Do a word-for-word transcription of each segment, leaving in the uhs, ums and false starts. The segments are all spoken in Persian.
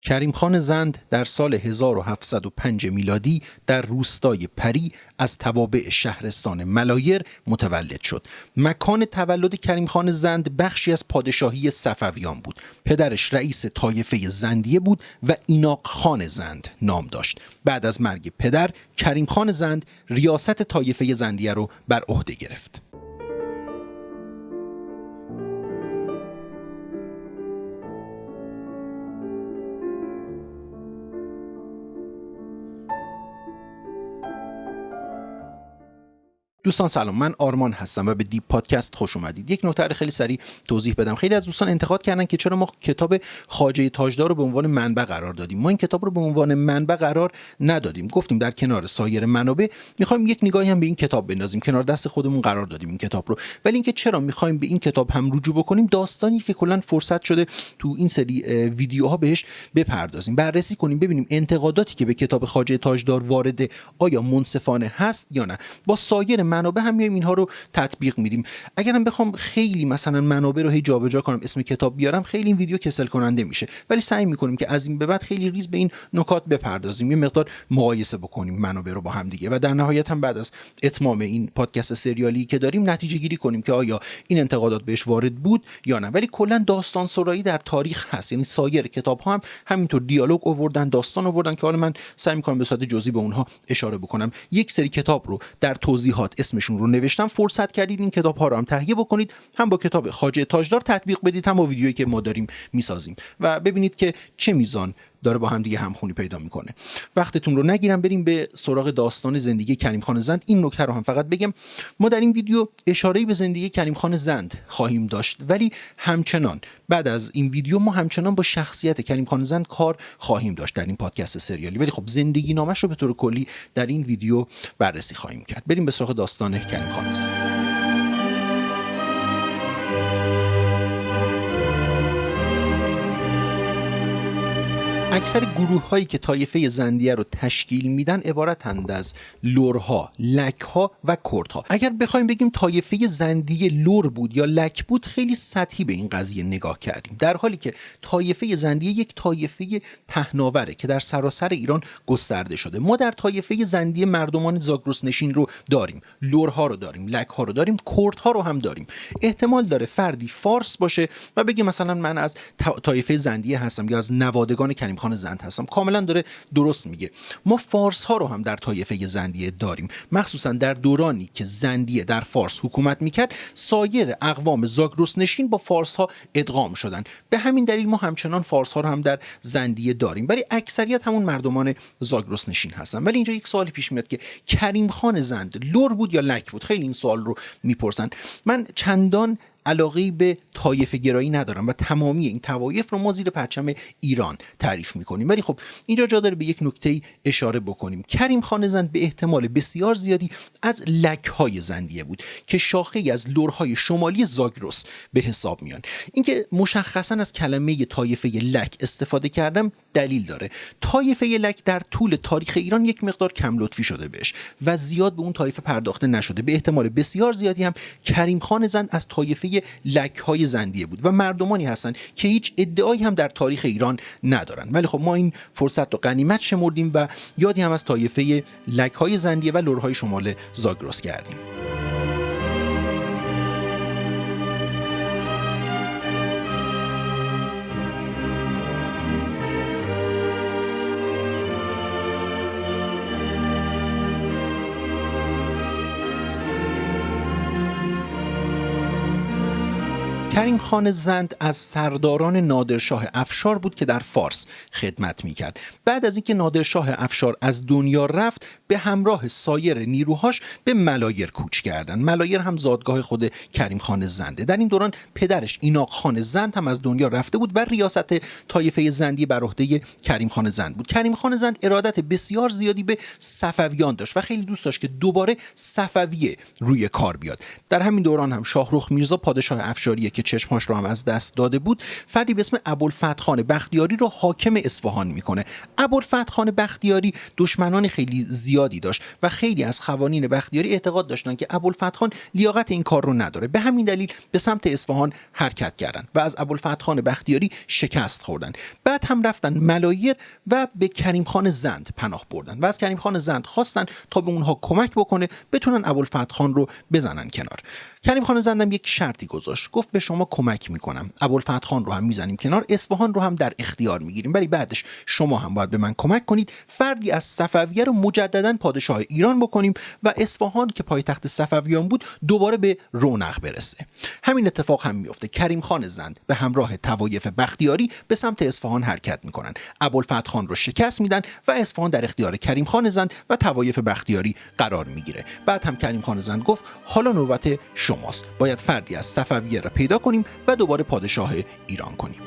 کریم خان زند در سال هزار و هفتصد و پنج میلادی در روستای پری از توابع شهرستان ملایر متولد شد. مکان تولد کریم خان زند بخشی از پادشاهی صفویان بود. پدرش رئیس طایفه زندیه بود و ایناق خان زند نام داشت. بعد از مرگ پدر، کریم خان زند ریاست طایفه زندیه رو بر عهده گرفت. دوستان سلام، من آرمان هستم و به دیپ پادکست خوش اومدید. یک نکته خیلی سریع توضیح بدم. خیلی از دوستان انتقاد کردن که چرا ما کتاب خواجه تاجدار رو به عنوان منبع قرار دادیم. ما این کتاب رو به عنوان منبع قرار ندادیم. گفتیم در کنار سایر منابع می‌خوایم یک نگاهی هم به این کتاب بندازیم، کنار دست خودمون قرار دادیم این کتاب رو. ولی اینکه چرا می‌خوایم به این کتاب هم رجوع بکنیم، داستانی که کلاً فرصت شده تو این سری ویدیوها بهش بپردازیم، بررسی کنیم، ببینیم انتقاداتی که به کتاب خواجه تاجدار وارده آیا منصفانه هست یا نه. با سایر منابع هم میایم اینها رو تطبیق میدیم. اگرم بخوام خیلی مثلا منابع رو هی جابجا کنم، اسم کتاب بیارم، خیلی این ویدیو کسل کننده میشه. ولی سعی میکنیم که از این به بعد خیلی ریز به این نکات بپردازیم، یه مقدار مقایسه بکنیم منابع رو با هم دیگه و در نهایت هم بعد از اتمام این پادکست سریالی که داریم نتیجه گیری کنیم که آیا این انتقادات بهش وارد بود یا نه. ولی کلا داستان سرایی در تاریخ هست، یعنی سایر کتاب ها هم همینطور دیالوگ آوردن، داستان آوردن که حالا من سعی میکنم به صورت جزئی به اونها اشاره بکنم. یک سری کتاب رو در توضیحات اسمشون رو نوشتم، فرصت کردید این کتاب ها رو هم تهیه بکنید، هم با کتاب خواجه تاجدار تطبیق بدید، هم با ویدیویی که ما داریم میسازیم و ببینید که چه میزان داره با هم دیگه همخونی پیدا میکنه. وقتتون رو نگیرم، بریم به سراغ داستان زندگی کریم خان زند. این نکته رو هم فقط بگم، ما در این ویدیو اشاره‌ای به زندگی کریم خان زند خواهیم داشت، ولی همچنان بعد از این ویدیو ما همچنان با شخصیت کریم خان زند کار خواهیم داشت در این پادکست سریالی، ولی خب زندگی نامش رو به طور کلی در این ویدیو بررسی خواهیم کرد. بریم به سراغ داستان کریم خان زند. اکثر گروه هایی که طایفه زندیه رو تشکیل میدن عبارتند از لرها، لکها و کردها. اگر بخوایم بگیم طایفه زندیه لر بود یا لک بود، خیلی سطحی به این قضیه نگاه کردیم، در حالی که طایفه زندیه یک طایفه پهناوره که در سراسر ایران گسترده شده. ما در طایفه زندیه مردمان زاگرس نشین رو داریم، لرها رو داریم، لکها رو داریم، کردها رو هم داریم. احتمال داره فردی فارس باشه و بگه مثلا من از طایفه زندیه هستم یا از نوادگان کریم خان زند هستم. کاملا داره درست میگه. ما فارس ها رو هم در طایفه زندیه داریم، مخصوصا در دورانی که زندیه در فارس حکومت میکرد، سایر اقوام زاگرس نشین با فارس ها ادغام شدن. به همین دلیل ما همچنان فارس ها رو هم در زندیه داریم، ولی اکثریت همون مردمان زاگرس نشین هستن. ولی اینجا یک سوالی پیش میاد که کریم خان زند لر بود یا لک بود؟ خیلی این سوال رو میپرسن. من چندان علاقه‌ای به طایفه گرایی ندارم و تمامی این طوایف رو ما زیر پرچم ایران تعریف میکنیم، ولی خب اینجا جا داره به یک نکته اشاره بکنیم. کریم خان زند به احتمال بسیار زیادی از لک‌های زندیه بود که شاخه‌ای از لرهای شمالی زاگرس به حساب میان. اینکه مشخصاً از کلمه طایفه لک استفاده کردم دلیل داره. طایفه لک در طول تاریخ ایران یک مقدار کم لطفی شده بهش و زیاد به اون طایفه پرداخته نشده. به احتمال بسیار زیادی هم کریم خان زند از طایفه لک‌های زندیه بود و مردمانی هستن که هیچ ادعایی هم در تاریخ ایران ندارن. ولی خب ما این فرصت رو غنیمت شمردیم و یادی هم از طایفه لک‌های زندیه و لرهای شمال زاگرس کردیم. کریم خان زند از سرداران نادرشاه افشار بود که در فارس خدمت میکرد. بعد از اینکه نادرشاه افشار از دنیا رفت، به همراه سایر نیروهاش به ملایر کوچ کردند. ملایر هم زادگاه خود کریم خان زنده. در این دوران پدرش ایناق خان زند هم از دنیا رفته بود و ریاست طایفه زندی بر عهده کریم خان زند بود. کریم خان زند ارادت بسیار زیادی به صفویان داشت و خیلی دوست داشت که دوباره صفویه روی کار بیاد. در همین دوران هم شاهرخ میرزا پادشاه افشاریه که چشمهاش رو هم از دست داده بود، فردی به اسم ابوالفتح خان بختیاری رو حاکم اصفهان میکنه. ابوالفتح خان بختیاری دشمنان خیلی زیادی داشت و خیلی از خوانین بختیاری اعتقاد داشتن که ابوالفتح خان لیاقت این کار رو نداره. به همین دلیل به سمت اصفهان حرکت کردند و از ابوالفتح خان بختیاری شکست خوردن. بعد هم رفتن ملایر و به کریم خان زند پناه بردن و از کریم خان زند خواستن تا به اونها کمک بکنه بتونن ابوالفتح خان رو بزنن کنار. کریم خان زند هم یک شرطی گذاشت، گفت به شما کمک میکنم، ابوالفتح خان رو هم میزنیم کنار، اصفهان رو هم در اختیار میگیریم، ولی بعدش شما هم باید به من کمک کنید، فردی از صفویه رو مجددا پادشاه ایران بکنیم و اصفهان که پایتخت صفویان بود دوباره به رونق برسه. همین اتفاق هم میفته. کریم خان زند به همراه طوایف بختیاری به سمت اصفهان حرکت میکنن، ابوالفتح خان رو شکست میدن و اصفهان در اختیار کریم خان زند و طوایف بختیاری قرار میگیره. بعد هم کریم خان زند گفت حالا نوبت شماست، باید فردی از صفویه را پیدا کنیم و دوباره پادشاه ایران کنیم.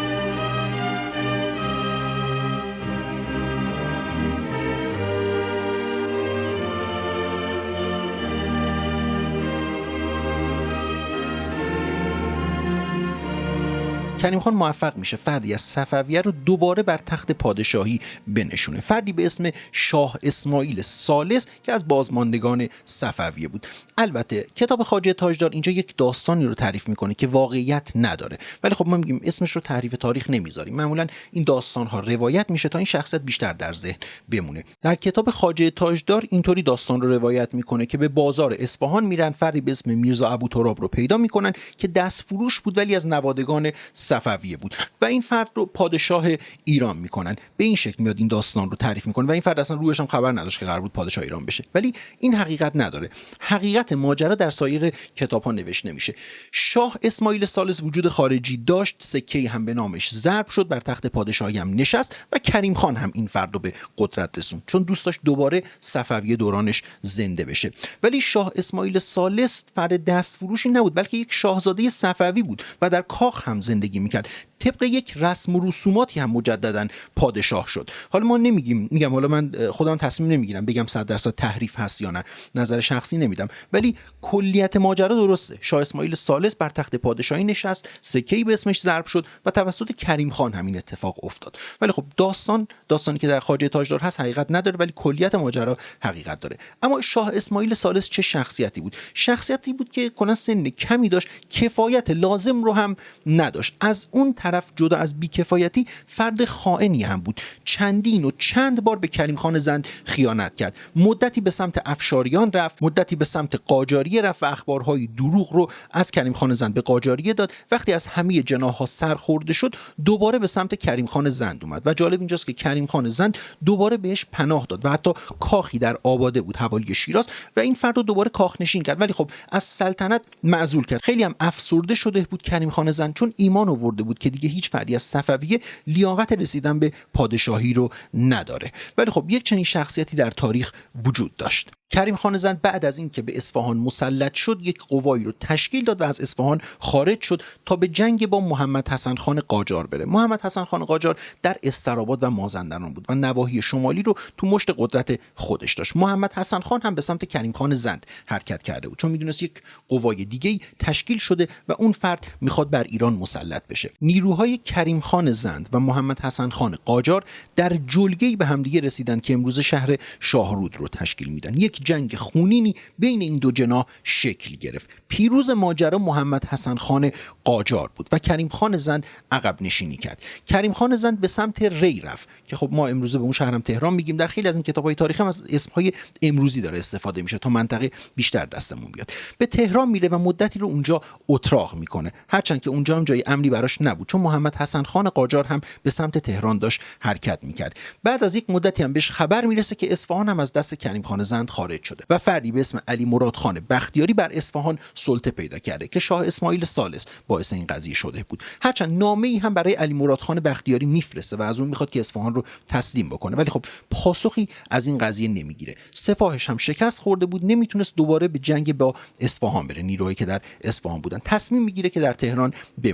کریم خان موفق میشه فردی از صفویه رو دوباره بر تخت پادشاهی بنشونه، فردی به اسم شاه اسماعیل ثالث که از بازماندگان صفویه بود. البته کتاب خواجه تاجدار اینجا یک داستانی رو تعریف میکنه که واقعیت نداره، ولی خب ما میگیم اسمش رو تحریف تاریخ نمیذاریم، معمولا این داستان ها روایت میشه تا این شخصیت بیشتر در ذهن بمونه. در کتاب خواجه تاجدار اینطوری داستان رو روایت میکنه که به بازار اصفهان میرن، فردی به اسم میرزا ابوتراب رو پیدا میکنن که دست فروش بود ولی از نوادگان صفویه بود و این فرد رو پادشاه ایران میکنن. به این شکل میاد این داستان رو تعریف میکنه و این فرد اصلا رویش هم خبر نداشت که قرار بود پادشاه ایران بشه، ولی این حقیقت نداره. حقیقت ماجرا در سایر کتاب ها نوشته نمیشه. شاه اسماعیل ثالث وجود خارجی داشت، سکه‌ای هم به نامش ضرب شد، بر تخت پادشاهی هم نشست و کریم خان هم این فرد رو به قدرت رسوند چون دوست داشت دوباره صفویه دورانش زنده بشه. ولی شاه اسماعیل ثالث فرد دست فروشی نبود، بلکه یک شاهزاده صفوی بود و در کاخ هم زندگی میکرد. طبق یک رسم و رسوماتی هم مجددا پادشاه شد. حالا ما نمیگیم، میگم حالا من خودم تصمیم نمیگیرم بگم صد درصد تحریف هست یا نه، نظر شخصی نمیدم، ولی کلیت ماجرا درسته. شاه اسماعیل ثالث بر تخت پادشاهی نشست، سکه‌ای به اسمش ضرب شد و توسط کریم خان همین اتفاق افتاد. ولی خب داستان داستانی که در خواجه تاجدار هست حقیقت نداره، ولی کلیت ماجرا حقیقت داره. اما شاه اسماعیل ثالث چه شخصیتی بود؟ شخصیتی بود که کلا سن کمی داشت، کفایت لازم رو هم نداشت. از اون طرف جدا از بیکفایتی فرد خائنی هم بود. چندین و چند بار به کریم خان زند خیانت کرد. مدتی به سمت افشاریان رفت، مدتی به سمت قاجاریه رفت و اخبارهای دروغ رو از کریم خان زند به قاجاریه داد. وقتی از همه جناح‌ها سر خورده شد دوباره به سمت کریم خان زند اومد و جالب اینجاست که کریم خان زند دوباره بهش پناه داد و حتی کاخی در آباده بود حوالی شیراز و این فرد رو دوباره کاخ نشین کرد، ولی خب از سلطنت معزول کرد. خیلی هم افسرده شده بود کریم خان زند چون ایمان آورده بود که دیگه هیچ فردی از صفویه لیاقت رسیدن به پادشاهی رو نداره. ولی خب یک چنین شخصیتی در تاریخ وجود داشت. کریم خان زند بعد از اینکه به اصفهان مسلط شد یک قوایی رو تشکیل داد و از اصفهان خارج شد تا به جنگ با محمد حسن خان قاجار بره. محمد حسن خان قاجار در استراباد و مازندران بود و نواحی شمالی رو تو مشت قدرت خودش داشت. محمد حسن خان هم به سمت کریم خان زند حرکت کرده بود چون میدونست یک قوای دیگه‌ای تشکیل شده و اون فرد میخواد بر ایران مسلط بشه. نیروهای کریم خان زند و محمد حسن خان قاجار در جلگه‌ای به همدیگه رسیدن که امروز شهر شاهرود رو تشکیل میدن. یک جنگ خونینی بین این دو جناح شکل گرفت. پیروز ماجرا محمد حسن خان قاجار بود و کریم خان زند عقب نشینی کرد. کریم خان زند به سمت ری رفت که خب ما امروزه به اون شهرم تهران میگیم. در خیلی از این کتاب‌های تاریخی هم از اسم‌های امروزی داره استفاده میشه تا منطقه بیشتر دستمون بیاد. به تهران میره و مدتی رو اونجا اتراق میکنه، هرچند که اونجا هم جای امنی براش نبود چون محمد حسن خان قاجار هم به سمت تهران داشت حرکت میکرد. بعد از یک مدتی هم بهش خبر میرسه که اصفهان هم از دست کریم خان زند خارج شده و فردی به اسم علی مراد خان بختیاری بر اصفهان سلطه پیدا کرده که شاه اسماعیل ثالث باعث این قضیه شده بود. هرچند نامه‌ای هم برای علی مراد خان بختیاری میفرسته و از اون میخواد که اصفهان رو تسلیم بکنه، ولی خب پاسخی از این قضیه نمیگیره. سپاهش هم شکست خورده بود، نمیتونست دوباره به جنگ با اصفهان بره. نیروهایی که در اصفهان بودن تصمیم میگیره که در تهران بمونه. در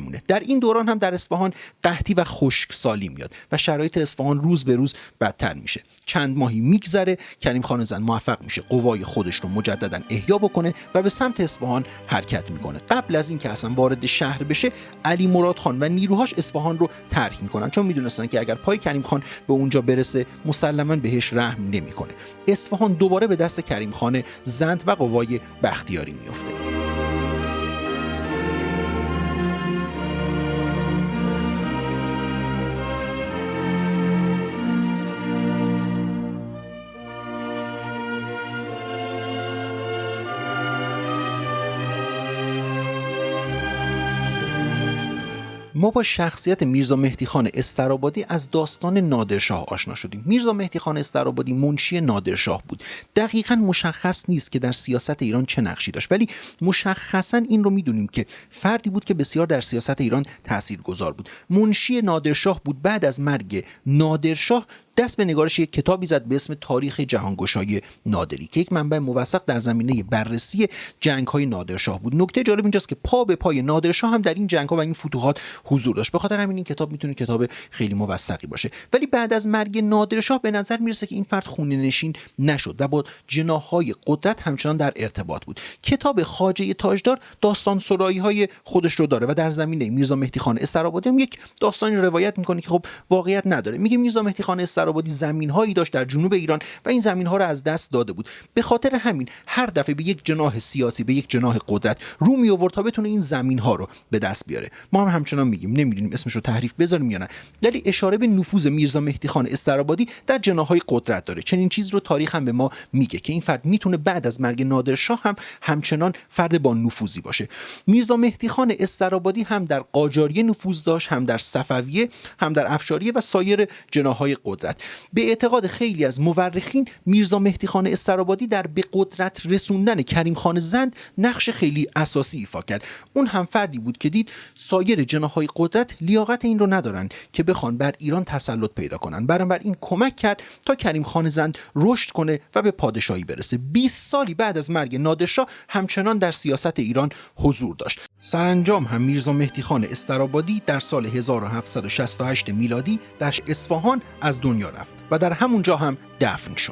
این دوران هم در اصفهان قحطی و خشکسالی میاد و شرایط اصفهان روز به روز بدتر میشه. چند ماهی میگذره، کریم خان زند موفق میشه قوای خودش رو مجددا احیا بکنه و به سمت اصفهان حرکت میکنه. قبل از اینکه اصلا وارد شهر بشه، علی مراد خان و نیروهاش اصفهان رو ترک میکنن، چون میدونستن که اگر پای کریم خان به اونجا برسه مسلما بهش رحم نمیکنه. اصفهان دوباره به دست کریم خان زند و قوای بختیاری میفته. ما با شخصیت میرزا مهدی خان استرابادی از داستان نادرشاه آشنا شدیم. میرزا مهدی خان استرابادی منشی نادرشاه بود. دقیقاً مشخص نیست که در سیاست ایران چه نقشی داشت، ولی مشخصاً این رو میدونیم که فردی بود که بسیار در سیاست ایران تاثیرگذار بود. منشی نادرشاه بود. بعد از مرگ نادرشاه دست به نگارش یک کتابی زد به اسم تاریخ جهانگشای نادری که یک منبع موثق در زمینه بررسی جنگ‌های نادرشاه بود. نکته جالب اینجاست که پا به پای نادرشاه هم در این جنگ‌ها و این فتوحات حضور داشت. به خاطر همین این کتاب میتونه کتاب خیلی موثقی باشه. ولی بعد از مرگ نادرشاه به نظر میرسه که این فرد خونه نشین نشد و با جناح‌های قدرت همچنان در ارتباط بود. کتاب خواجه تاجدار داستان سرایی‌های خودش رو داره و در زمینه میرزا مهدی خان استرابادی هم یک داستانی روایت میکنه که خب واقعیت نداره. میگه میرزا مهدی خان استرابادی زمین‌هایی داشت در جنوب ایران و این زمین‌ها رو از دست داده بود. به خاطر همین هر دفعه به یک جناح سیاسی، به یک جناح قدرت رو می آورد تا بتونه این زمین‌ها رو به دست بیاره. ما هم همچنان میگیم نمیدونیم اسمش رو تحریف بذاریم یا نه، ولی اشاره به نفوذ میرزا مهدی خان استرابادی در جناح‌های قدرت داره. چنین چیز رو تاریخ هم به ما میگه که این فرد میتونه بعد از مرگ نادرشاه هم همچنان فرد با نفوذی باشه. میرزا مهدی خان استرابادی هم در قاجاریه نفوذ داشت، هم در صفویه، هم در افشاریه و سایر جناح‌های قدرت. به اعتقاد خیلی از مورخین میرزا مهدی خان استرابادی در به قدرت رسوندن کریم خان زند نقش خیلی اساسی ایفا کرد. اون هم فردی بود که دید سایر جناح‌های قدرت لیاقت این رو ندارن که بخوان بر ایران تسلط پیدا کنن. بنابراین کمک کرد تا کریم خان زند رشد کنه و به پادشاهی برسه. بیست سالی بعد از مرگ نادرشاه همچنان در سیاست ایران حضور داشت. سرانجام هم میرزا مهدی خان استرابادی در سال هزار و هفتصد و شصت و هشت میلادی در اصفهان از دنیا رفت و در همونجا هم دفن شد.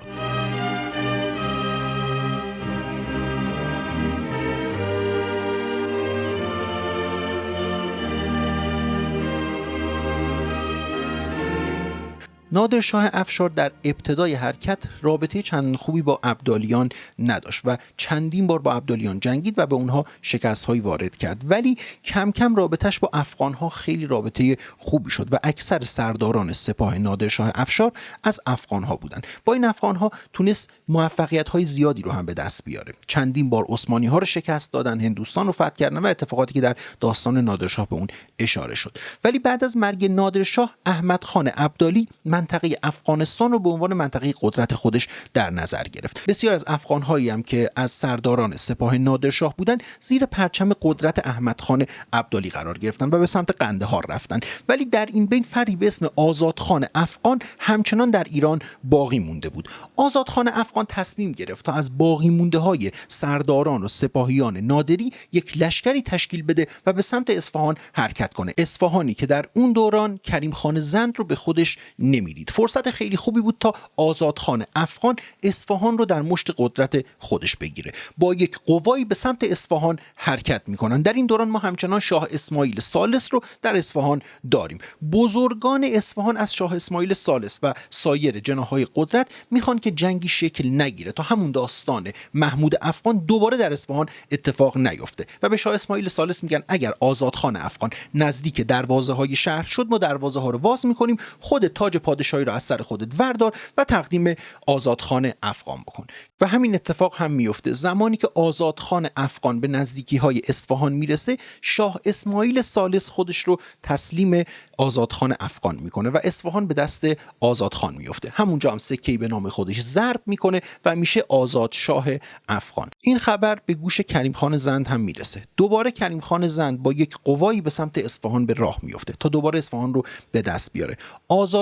نادرشاه افشار در ابتدای حرکت رابطه چند خوبی با ابدالیان نداشت و چندین بار با ابدالیان جنگید و به اونها شکست‌هایی وارد کرد، ولی کم کم رابطش با افغان‌ها خیلی رابطه خوبی شد و اکثر سرداران سپاه نادرشاه افشار از افغان‌ها بودند. با این افغان‌ها تونست موفقیت‌های زیادی رو هم به دست بیاره. چندین بار عثمانی‌ها رو شکست دادن، هندوستان رو فتح کردن و اتفاقاتی که در داستان نادرشاه به اون اشاره شد. ولی بعد از مرگ نادرشاه احمد خان ابدالی منطقه افغانستان رو به عنوان منطقه قدرت خودش در نظر گرفت. بسیار از افغان‌هایی هم که از سرداران سپاه نادرشاه بودند زیر پرچم قدرت احمد خان ابدالی قرار گرفتن و به سمت قندهار رفتن. ولی در این بین فردی به اسم آزادخان افغان همچنان در ایران باقی مونده بود. آزادخان افغان تصمیم گرفت تا از باقی مونده های سرداران و سپاهیان نادری یک لشکری تشکیل بده و به سمت اصفهان حرکت کنه. اصفهانی که در اون دوران کریم خان زند رو به خودش نمیدید. فرصت خیلی خوبی بود تا آزادخان افغان اصفهان رو در مشت قدرت خودش بگیره. با یک قوایی به سمت اصفهان حرکت میکنن. در این دوران ما همچنان شاه اسماعیل ثالث رو در اصفهان داریم. بزرگان اصفهان از شاه اسماعیل ثالث و سایر جناح‌های قدرت میخوان که جنگی شکل نگیره تا همون داستان محمود افغان دوباره در اصفهان اتفاق نیفته و به شاه اسماعیل ثالث میگن اگر آزادخان افغان نزدیک دروازه‌های شهر شد ما دروازه‌ها رو باز میکنیم، خود تاج پادشاهی رو از سر خودت وردار و تقدیم آزادخان افغان بکن. و همین اتفاق هم میفته. زمانی که آزادخان افغان به نزدیکی‌های اصفهان میرسه، شاه اسماعیل ثالث خودش رو تسلیم آزادخان افغان میکنه و اصفهان به دست آزادخان میفته. همونجا هم سکه‌ای به نام خودش ضرب میکنه و میشه آزاد شاه افغان. این خبر به گوش کریم خان زند هم میرسه. دوباره کریم خان زند با یک قوایی به سمت اصفهان به راه میفته تا دوباره اصفهان رو به دست بیاره. آزاد شاه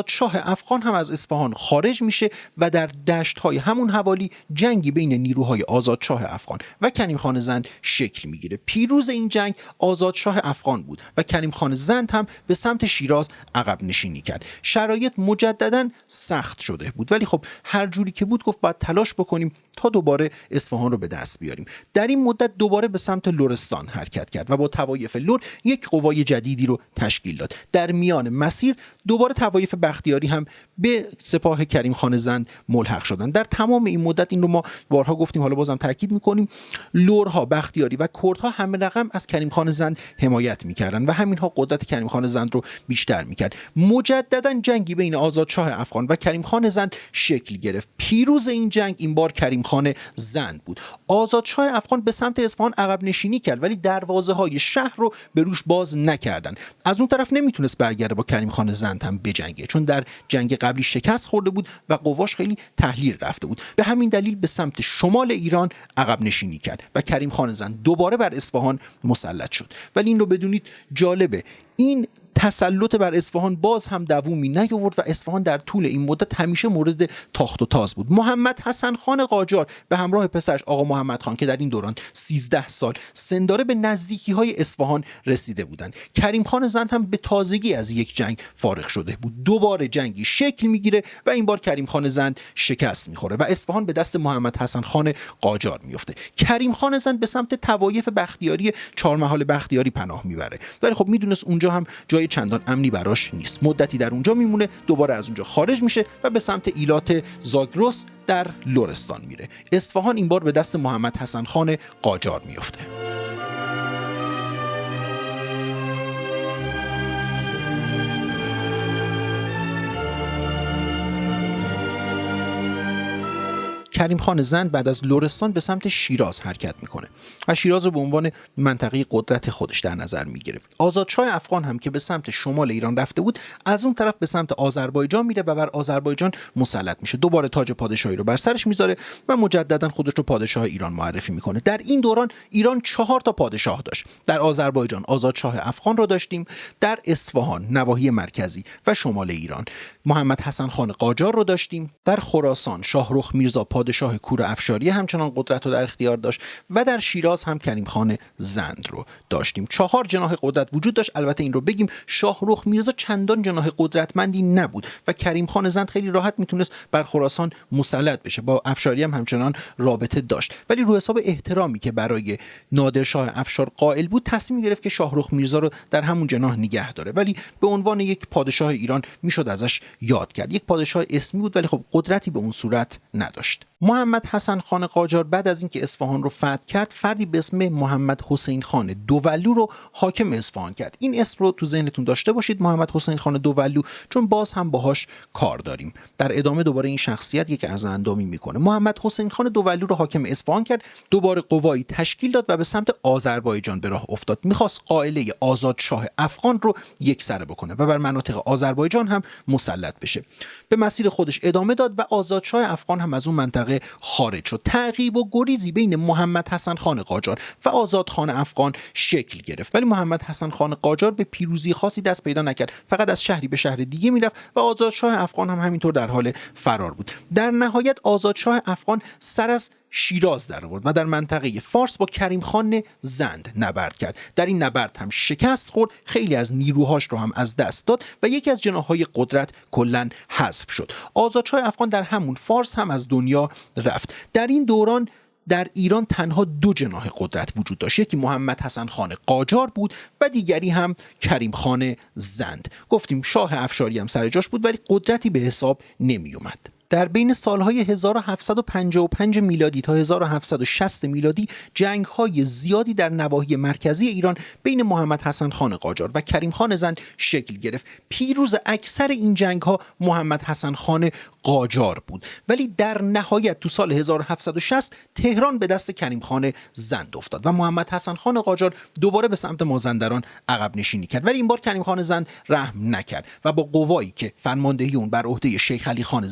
افغان هم از اصفهان خارج میشه و در دشت‌های همون حوالی جنگی بین نیروهای آزادشاه افغان و کریم خان زند شکل میگیره. پیروز این جنگ آزادشاه افغان بود و کریم خان زند هم به سمت شیراز عقب نشینی کرد. شرایط مجددا سخت شده بود، ولی خب هر جوری که بود گفت باید تلاش بکنیم تا دوباره اصفهان رو به دست بیاریم. در این مدت دوباره به سمت لرستان حرکت کرد و با طوایف لر یک قوای جدیدی رو تشکیل داد. در میان مسیر دوباره طوایف بختیاری هم به سپاه کریم خان زند ملحق شدند. در تمام این مدت، این رو ما بارها گفتیم، حالا بازم تاکید میکنیم، لرها، بختیاری و کردها همه رقم از کریم خان زند حمایت میکردند و همینها قدرت کریم خان زند رو بیشتر میکرد. مجددا جنگی بین آزادشاه افغان و کریم خان زند شکل گرفت. پیروز این جنگ این بار کریم خان زند بود. آزادشاه افغان به سمت اصفهان عقب نشینی کرد، ولی دروازه های شهر رو به روش باز نکردن. از اون طرف نمیتونست برگرده با کریم خان زند هم بجنگه، چون در جنگ قبلی شکست خورده بود و قواش خیلی تحلیل رفته بود. به همین دلیل به سمت شمال ایران عقب نشینی کرد و کریم خان زند دوباره بر اصفهان مسلط شد. ولی این رو بدونید جالبه، این تسلط بر اصفهان باز هم دوومی نیاورد و اصفهان در طول این مدت همیشه مورد تاخت و تاز بود. محمد حسن خان قاجار به همراه پسرش آقا محمد خان که در این دوران سیزده سال سن داره به نزدیکی های اصفهان رسیده بودند. کریم خان زند هم به تازگی از یک جنگ فارغ شده بود. دوباره جنگی شکل میگیره و این بار کریم خان زند شکست میخوره و اصفهان به دست محمد حسن خان قاجار میفته. کریم خان زند به سمت طوایف بختیاری چهارمحال بختیاری پناه میبره، ولی خب میدونست اونجا هم جای چندان امنی براش نیست. مدتی در اونجا میمونه، دوباره از اونجا خارج میشه و به سمت ایلات زاگرس در لرستان میره. اصفهان این بار به دست محمد حسن خان قاجار میفته. کریم خان زند بعد از لرستان به سمت شیراز حرکت میکنه و شیراز رو به عنوان منطقه قدرت خودش در نظر میگیره. آزادشاه افغان هم که به سمت شمال ایران رفته بود، از اون طرف به سمت آذربایجان میره و بر آذربایجان مسلط میشه. دوباره تاج پادشاهی رو بر سرش میذاره و مجددا خودش رو پادشاه ایران معرفی میکنه. در این دوران ایران چهار تا پادشاه داشت. در آذربایجان آزادشاه افغان رو داشتیم، در اصفهان نواحی مرکزی و شمال ایران محمد حسن خان قاجار رو داشتیم، در خراسان شاهرخ میرزا پادشاه کور افشاری همچنان قدرت رو در اختیار داشت و در شیراز هم کریم خان زند رو داشتیم. چهار جناح قدرت وجود داشت. البته این رو بگیم شاهرخ میرزا چندان جناح قدرتمندی نبود و کریم خان زند خیلی راحت میتونست بر خراسان مسلط بشه. با افشاری هم همچنان رابطه داشت، ولی رو حساب احترامی که برای نادرشاه افشار قائل بود تصمیم گرفت که شاهرخ میرزا رو در همون جناح نگه داره، ولی به عنوان یک پادشاه ایران میشد ازش یاد کرد. یک پادشاه اسمی بود ولی خب قدرتی به اون صورت نداشت. محمد حسن خان قاجار بعد از اینکه اصفهان رو فتح کرد، فردی به اسم محمد حسین خان دوولو رو حاکم اصفهان کرد. این اسم رو تو ذهنتون داشته باشید، محمد حسین خان دوولو، چون باز هم باهاش کار داریم. در ادامه دوباره این شخصیت یک ارزندامی میکنه. محمد حسین خان دوولو رو حاکم اصفهان کرد، دوباره قوایی تشکیل داد و به سمت آذربایجان به راه افتاد. میخواست قائله آزادشاه افغان رو یکسره بکنه و بر مناطق آذربایجان هم مسلط بشه. به مسیر خودش ادامه داد و آزادشاه افغان هم از اون منطقه خارج شد. تعقیب و گریزی بین محمد حسن خان قاجار و آزادخان افغان شکل گرفت، ولی محمد حسن خان قاجار به پیروزی خاصی دست پیدا نکرد. فقط از شهری به شهر دیگه میرفت و آزادشاه افغان هم همینطور در حال فرار بود. در نهایت آزادشاه افغان سر از شیراز در آورد و در منطقه فارس با کریم خان زند نبرد کرد. در این نبرد هم شکست خورد، خیلی از نیروهاش رو هم از دست داد و یکی از جناحهای قدرت کلاً حذف شد. آزادشاه افغان در همون فارس هم از دنیا رفت. در این دوران در ایران تنها دو جناح قدرت وجود داشت، یکی محمد حسن خان قاجار بود و دیگری هم کریم خان زند. گفتیم شاه افشاری هم سر جاش بود ولی قدرتی به حساب نمی اومد. در بین سالهای هزار و هفتصد و پنجاه و پنج میلادی تا هزار و هفتصد و شصت میلادی جنگ‌های زیادی در نواحی مرکزی ایران بین محمد حسن خان قاجار و کریم خان زند شکل گرفت. پیروز اکثر این جنگ‌ها محمد حسن خان قاجار بود، ولی در نهایت تو سال هزار و هفتصد و شصت تهران به دست کریم خان زند افتاد و محمد حسن خان قاجار دوباره به سمت مازندران عقب نشینی کرد، ولی این بار کریم خان زند رحم نکرد و با قوایی که فرماندهی اون بر عهده شیخ علی خان زند بود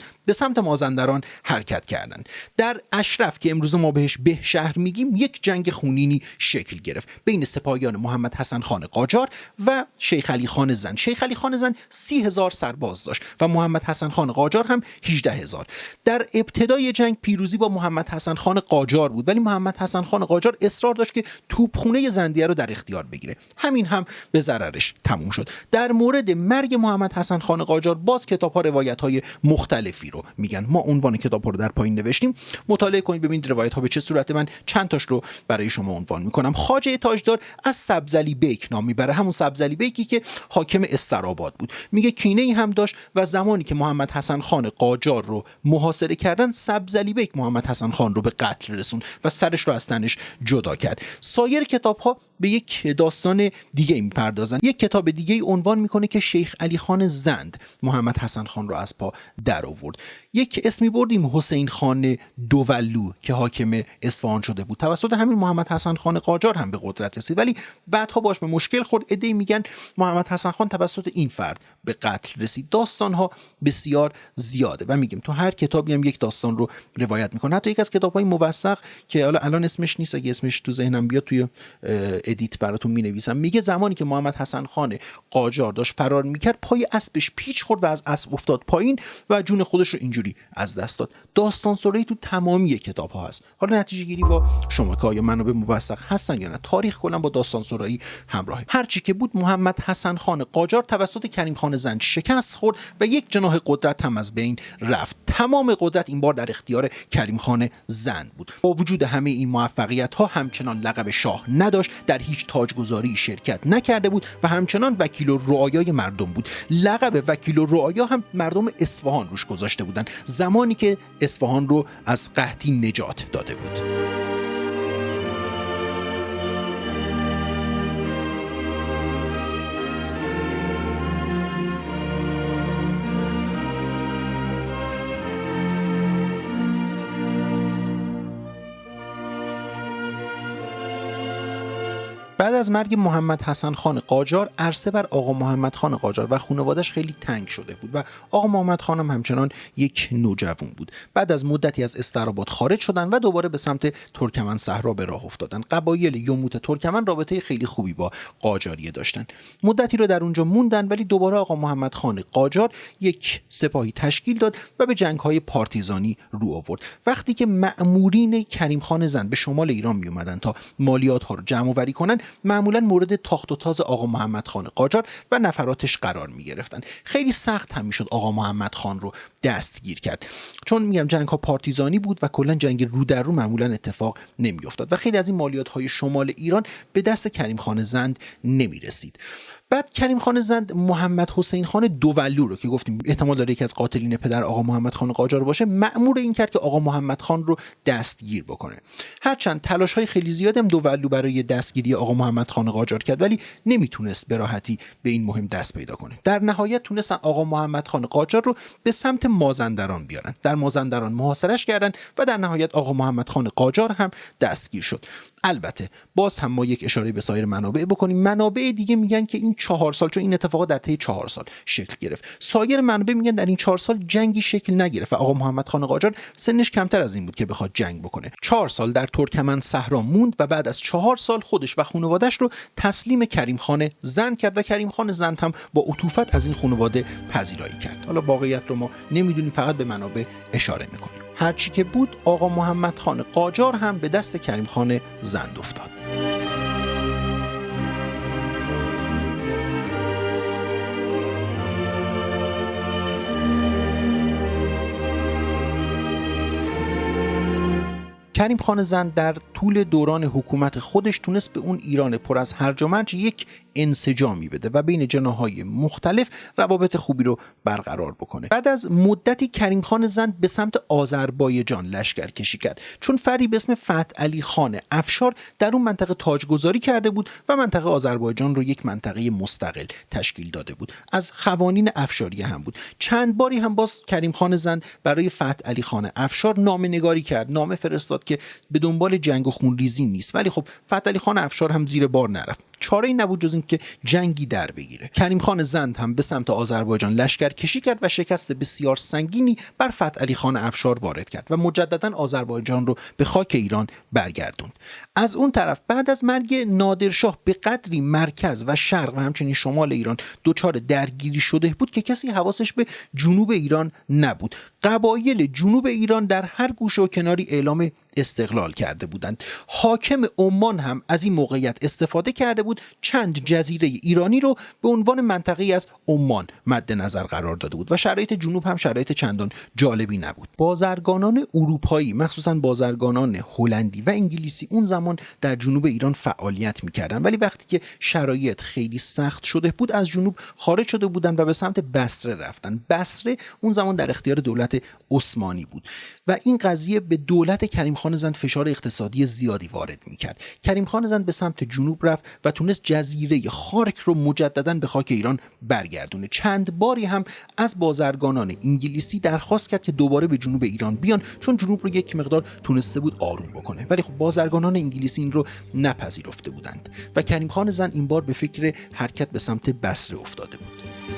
بود به سمت مازندران حرکت کردند. در اشرف که امروز ما بهش به شهر میگیم یک جنگ خونینی شکل گرفت بین سپاهیان محمد حسن خان قاجار و شیخ علی خان زند. شیخ علی خان زند سی هزار سرباز داشت و محمد حسن خان قاجار هم هجده هزار. در ابتدای جنگ پیروزی با محمد حسن خان قاجار بود، ولی محمد حسن خان قاجار اصرار داشت که توپخونه زندیه رو در اختیار بگیره. همین هم به ضررش تموم شد. در مورد مرگ محمد حسن خان قاجار باز کتاب‌ها روایت‌های مختلفی رو میگن. ما عنوان کتاب‌ها رو در پایین نوشتیم، مطالعه کنید ببینید روایت‌ها به چه صورت. من چند تاش رو برای شما عنوان می‌کنم. خواجه تاجدار از سبزعلی بیک نام میبره، همون سبزعلی بیکی که حاکم استراباد بود. میگه کینه‌ای هم داشت و زمانی که محمد حسن خان قاجار رو محاصره کردن، سبزعلی بیک محمد حسن خان رو به قتل رسون و سرش رو از تنش جدا کرد. سایر کتاب‌ها به یک داستان دیگه میپردازن. یک کتاب دیگه ای عنوان میکنه که شیخ علی خان زند محمد حسن خان رو از پا در آورد. یک اسمی بردیم حسین خان دوولو که حاکم اصفهان شده بود، توسط همین محمد حسن خان قاجار هم به قدرت رسید، ولی بعدها باش به مشکل خورد. عده‌ای میگن محمد حسن خان توسط این فرد به قتل رسید. داستان‌ها بسیار زیاده و میگیم تو هر کتابی هم یک داستان رو روایت میکنه. حتی یک از کتاب‌های موثق که حالا الان اسمش نیست، اگه اسمش تو ذهنم بیاد توی ادیت براتون مینویسم، میگه زمانی که محمد حسن خان قاجار داشت فرار میکرد، پای اسبش پیچ خورد و از اسب افتاد پایین و جون خودش رو اینجوری از دست داد. داستان سرایی تو تمامی کتاب‌ها هست. حالا نتیجه گیری با شما که آیا منابع موثق هستن یا نه. تاریخ کلا با داستان سرایی همراهه. هر چی که بود محمد حسن خان قاجار توسط کریم خان زند شکست خورد و یک جناح قدرت هم از بین رفت. تمام قدرت این بار در اختیار کریم خان زند بود. با وجود همه این موفقیت ها همچنان لقب شاه نداشت، در هیچ تاجگذاری شرکت نکرده بود و همچنان وکیل الرعایای مردم بود. لقب وکیل الرعایا هم مردم اصفهان روش گذاشته بودند زمانی که اصفهان رو از قحطی نجات داده بود. بعد از مرگ محمد حسن خان قاجار عرصه بر آقا محمد خان قاجار و خانوادش خیلی تنگ شده بود و آقا محمد خان هم همچنان یک نوجوان بود. بعد از مدتی از استراباد خارج شدن و دوباره به سمت ترکمن صحرا به راه افتادن. قبایل یموت ترکمن رابطه خیلی خوبی با قاجاریه داشتن. مدتی رو در اونجا موندن، ولی دوباره آقا محمد خان قاجار یک سپاهی تشکیل داد و به جنگ‌های پارتیزانی رو آورد. وقتی که مأمورین کریم خان زند به شمال ایران می اومدن تا مالیات ها رو جمع آوری کنن، معمولا مورد تاخت و تاز آقا محمد خان قاجار و نفراتش قرار می گرفتن. خیلی سخت هم میشد آقا محمد خان رو دستگیر کرد، چون میگم جنگ ها پارتیزانی بود و کلا جنگ رو در رو معمولا اتفاق نمی افتاد و خیلی از این مالیات های شمال ایران به دست کریم خان زند نمی رسید. بعد کریم خان زند محمد حسین خان دوولو رو که گفتیم احتمال داره یکی از قاتلین پدر آقا محمد خان قاجار باشه، مأمور این کرد که آقا محمد خان رو دستگیر بکنه. هرچند تلاش های خیلی زیادی هم دوولو برای دستگیری آقا محمد خان قاجار کرد، ولی نمیتونست به راحتی به این مهم دست پیدا کنه. در نهایت تونستن آقا محمد خان قاجار رو به سمت مازندران بیارن. در مازندران محاصرش کردن و در نهایت آقا محمد خان قاجار هم دستگیر شد. البته باز هم ما یک اشاره به سایر منابع بکنیم. منابع دیگه میگن که این چهار سال، چون این اتفاقات در طی چهار سال شکل گرفت، سایر منابع میگن در این چهار سال جنگی شکل نگرفت و آقا محمد خان قاجار سنش کمتر از این بود که بخواد جنگ بکنه. چهار سال در ترکمن صحرا موند و بعد از چهار سال خودش و خانواده‌اش رو تسلیم کریم خان زند کرد و کریم خان زند هم با عطوفت از این خانواده پذیرایی کرد. حالا واقعیت رو ما نمیدونیم، فقط به منابع اشاره میکنیم. هرچی که بود آقا محمد خان قاجار هم به دست کریم خان زند افتاد. کریم خان زند در طول دوران حکومت خودش تونست به اون ایران پر از هرج و مرج یک انسجامی بده و بین جناح‌های مختلف روابط خوبی رو برقرار بکنه. بعد از مدتی کریم خان زند به سمت آذربایجان لشکر کشی کرد، چون فردی به اسم فتح علی خان افشار در اون منطقه تاجگذاری کرده بود و منطقه آذربایجان رو یک منطقه مستقل تشکیل داده بود. از قوانین افشاری هم بود. چند باری هم باز کریم خان زند برای فتح علی خان افشار نامه‌نگاری کرد، نامه فرستاد که به دنبال جنگ و خونریزی نیست، ولی خب فتح علی خان افشار هم زیر بار نرفت، چاره‌ای نبود جز اینکه جنگی در بگیره. کریم خان زند هم به سمت آذربایجان لشکر کشی کرد و شکست بسیار سنگینی بر فتح علی خان افشار وارد کرد و مجددا آذربایجان رو به خاک ایران برگردوند. از اون طرف بعد از مرگ نادرشاه به قدری مرکز و شرق و همچنین شمال ایران دچار درگیری شده بود که کسی حواسش به جنوب ایران نبود. قبایل جنوب ایران در هر گوشه و کناری اعلام استقلال کرده بودند. حاکم عمان هم از این موقعیت استفاده کرده بود، چند جزیره ایرانی رو به عنوان منطقه‌ای از عمان مد نظر قرار داده بود و شرایط جنوب هم شرایط چندان جالبی نبود. بازرگانان اروپایی، مخصوصا بازرگانان هلندی و انگلیسی، اون زمان در جنوب ایران فعالیت می‌کردند، ولی وقتی که شرایط خیلی سخت شده بود از جنوب خارج شده بودند و به سمت بصره رفتن. بصره اون زمان در اختیار دولت عثمانی بود و این قضیه به دولت کریم خان زند فشار اقتصادی زیادی وارد می‌کرد. کریم خان زند به سمت جنوب رفت و تونست جزیره خارک رو مجدداً به خاک ایران برگردونه. چند باری هم از بازرگانان انگلیسی درخواست کرد که دوباره به جنوب ایران بیان، چون جنوب رو یک مقدار تونسته بود آروم بکنه، ولی خب بازرگانان انگلیسی این رو نپذیرفته بودند و کریم خان زند این بار به فکر حرکت به سمت بصره افتاده بود.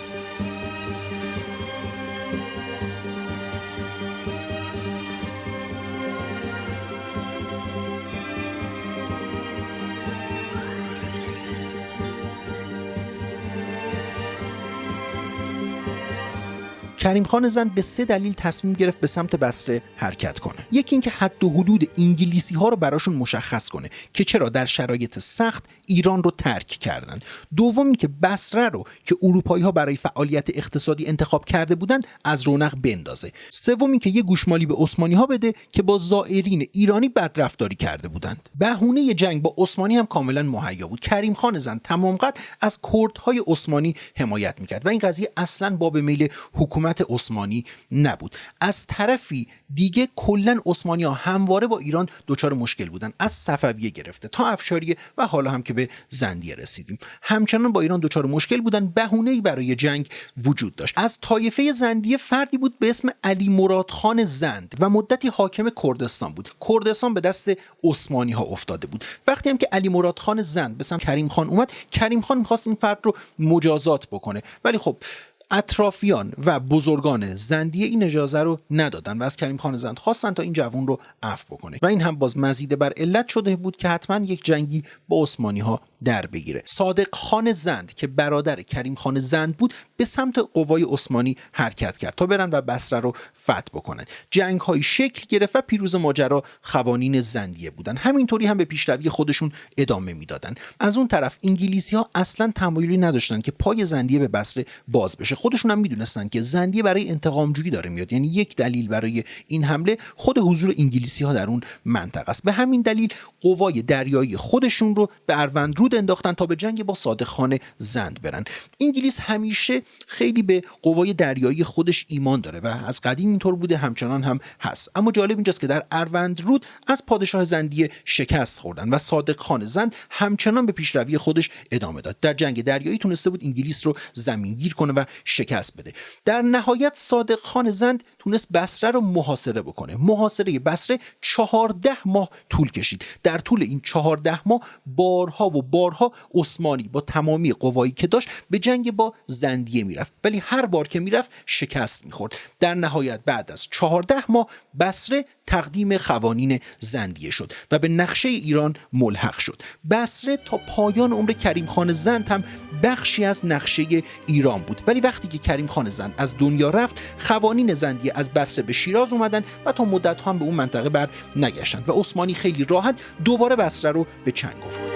کریم خان زند به سه دلیل تصمیم گرفت به سمت بصره حرکت کنه. یکی اینکه حد و حدود انگلیسی ها رو براشون مشخص کنه که چرا در شرایط سخت ایران رو ترک کردن. دوم اینکه بصره رو که اروپایی ها برای فعالیت اقتصادی انتخاب کرده بودن از رونق بندازه. سوم اینکه یه گوشمالی به عثمانی ها بده که با زائرین ایرانی بدرفتاری کرده بودند. بهونه جنگ با عثمانی هم کاملا مهیا بود. کریم خان زند تمام قد از کردهای عثمانی حمایت میکرد و این قضیه اصلا باب میل حکومت عثمانی نبود. از طرفی دیگه کلا عثمانی‌ها همواره با ایران دچار مشکل بودن، از صفویه گرفته تا افشاریه و حالا هم که به زندیه رسیدیم همچنان با ایران دچار مشکل بودن. بهونه‌ای برای جنگ وجود داشت. از طایفه زندیه فردی بود به اسم علی مراد خان زند و مدتی حاکم کردستان بود. کردستان به دست عثمانی‌ها افتاده بود. وقتی هم که علی مراد خان زند به سمت کریم خان اومد، کریم خان می‌خواست این فرد رو مجازات بکنه، ولی خب اطرافیان و بزرگان زندیه این اجازه رو ندادن و از کریم خان زند خواستن تا این جوان رو عفو بکنه و این هم باز مزید بر علت شده بود که حتما یک جنگی با عثمانی ها در بگیره. صادق خان زند که برادر کریم خان زند بود به سمت قوای عثمانی حرکت کرد تا برن و بصره رو فتح بکنن. جنگ های شکل گرفت و پیروز ماجرا خوانین زندیه بودن. همینطوری هم به پیشروی خودشون ادامه میدادن. از اون طرف انگلیسی ها اصلا تمایلی نداشتن که پای زندیه به بصره باز بشه. خودشون هم میدونستن که زندیه برای انتقام جویی داره میاد، یعنی یک دلیل برای این حمله خود حضور انگلیسی ها در اون منطقه است. به همین دلیل قوای دریایی خودشون رو به اروندرود انداختن تا به جنگ با صادق خان زند برن. انگلیس همیشه خیلی به قوای دریایی خودش ایمان داره و از قدیم اینطور بوده، همچنان هم هست. اما جالب اینجاست که در اروندرود از پادشاه زندیه شکست خوردن و صادق خان زند همچنان به پیشروی خودش ادامه داد. در جنگ دریایی تونسته بود انگلیس رو زمینگیر کنه و شکست بده. در نهایت صادق خان زند تونست بصره رو محاصره بکنه. محاصره بصره چهارده ماه طول کشید. در طول این چهارده ماه بارها و بارها عثمانی با تمامی قوایی که داشت به جنگ با زندیه میرفت، ولی هر بار که میرفت شکست میخورد. در نهایت بعد از چهارده ماه بصره تقدیم خوانین زندیه شد و به نقشه ایران ملحق شد. بصره تا پایان عمر کریم خان زند هم بخشی از نقشه ایران بود، ولی وقتی که کریم خان زند از دنیا رفت خوانین زندیه از بصره به شیراز اومدن و تا مدت هم به اون منطقه بر نگشتند و عثمانی خیلی راحت دوباره بصره رو به چنگ آورد.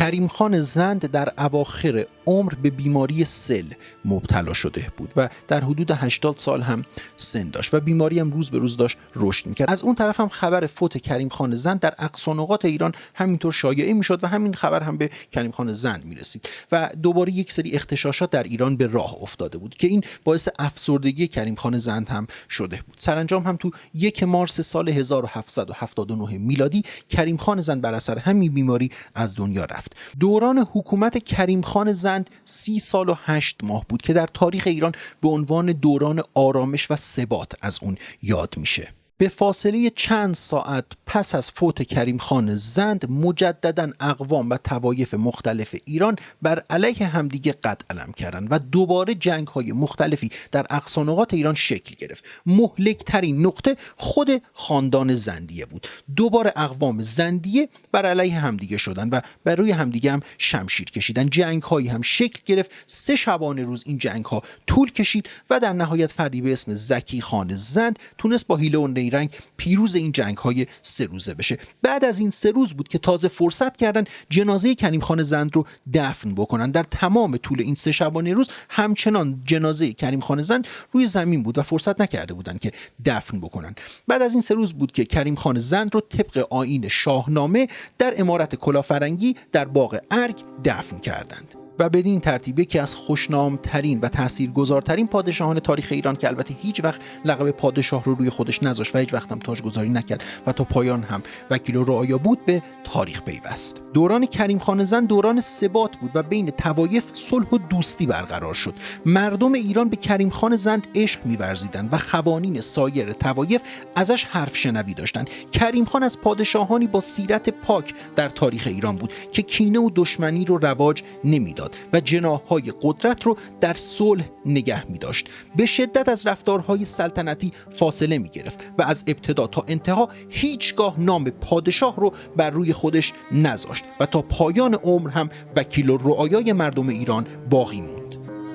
کریم خان زند در اواخر عمر به بیماری سل مبتلا شده بود و در حدود هشتاد سال هم سن داشت و بیماری هم روز به روز داشت رشد میکرد. از اون طرف هم خبر فوت کریم خان زند در اقصا نقاط ایران همینطور شایعه میشد و همین خبر هم به کریم خان زند میرسید و دوباره یک سری اغتشاشات در ایران به راه افتاده بود که این باعث افسردگی کریم خان زند هم شده بود. سرانجام هم تو یک مارس سال هزار و هفتصد و هفتاد و نه میلادی کریم خان زند بر اثر همین بیماری از دنیا رفت. دوران حکومت کریم خان زند سی سال و هشت ماه بود که در تاریخ ایران به عنوان دوران آرامش و ثبات از اون یاد میشه. به فاصله چند ساعت پس از فوت کریم خان زند مجددا اقوام و طوایف مختلف ایران بر علیه همدیگه قد علم کردند و دوباره جنگ های مختلفی در اقصا نقاط ایران شکل گرفت. مهلک ترین نقطه خود خاندان زندیه بود. دوباره اقوام زندیه بر علیه همدیگه شدند و بر روی همدیگه هم شمشیر کشیدن. جنگ هایی هم شکل گرفت. سه شبانه روز این جنگ ها طول کشید و در نهایت فردی به اسم زکی خان زند تونست با حیله و رنگ پیروز این جنگ های سه روزه بشه. بعد از این سه روز بود که تازه فرصت کردن جنازه کریم خان زند رو دفن بکنن. در تمام طول این سه شبانه روز همچنان جنازه کریم خان زند روی زمین بود و فرصت نکرده بودن که دفن بکنن. بعد از این سه روز بود که کریم خان زند رو طبق آیین شاهنامه در عمارت کلافرنگی در باغ ارگ دفن کردند. و بدین ترتیب یکی از خوشنامترین و تاثیرگذارترین پادشاهان تاریخ ایران که البته هیچ وقت لقب پادشاه رو روی خودش نذاشت و هیچ وقت هم تاجگذاری نکرد و تا پایان هم وکیل الرعایا بود، به تاریخ پیوست. دوران کریم خان زند دوران ثبات بود و بین طوایف صلح و دوستی برقرار شد. مردم ایران به کریم خان زند عشق می‌ورزیدند و خوانین سایر طوایف ازش حرف شنوی داشتند. کریم خان از پادشاهانی با سیرت پاک در تاریخ ایران بود که کینه و دشمنی رو رواج نمیداد و جناح‌های قدرت رو در صلح نگه می داشت. به شدت از رفتارهای سلطنتی فاصله می گرفت و از ابتدا تا انتها هیچگاه نام پادشاه رو بر روی خودش نذاشت و تا پایان عمر هم وکیل الرعایای مردم ایران باقی موند.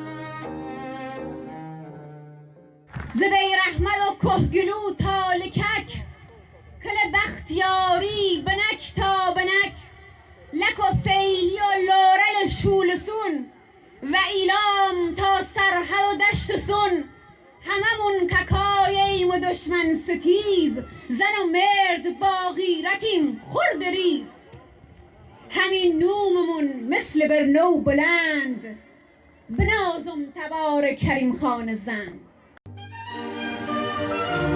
ز بیر احمد و کهگلو تا لکک، کل بختیاری بنک تا بنک، لک و فیلی و لورل شولسون و ایلام تا سرحد و دشت سون، هممون ککاییم و دشمن ستیز، زن و مرد با غیرتیم خرد ریز، همین نوممون مثل برنو بلند، بنازم تبار کریم خان زند.